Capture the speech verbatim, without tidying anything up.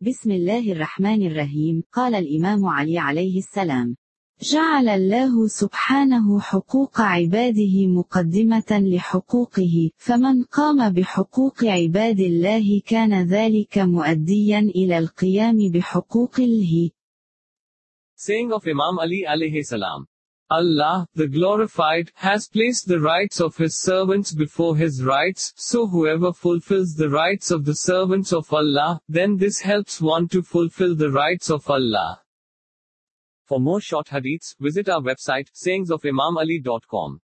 بسم الله الرحمن الرحيم. قال الإمام علي عليه السلام: جعل الله سبحانه حقوق عباده مقدمة لحقوقه، فمن قام بحقوق عباد الله كان ذلك مؤديا إلى القيام بحقوق الله. Saying of Imam Ali alayhi salam: Allah, the glorified, has placed the rights of his servants before his rights, so whoever fulfills the rights of the servants of Allah, then this helps one to fulfill the rights of Allah. For more short hadiths, visit our website, sayings of imam ali dot com.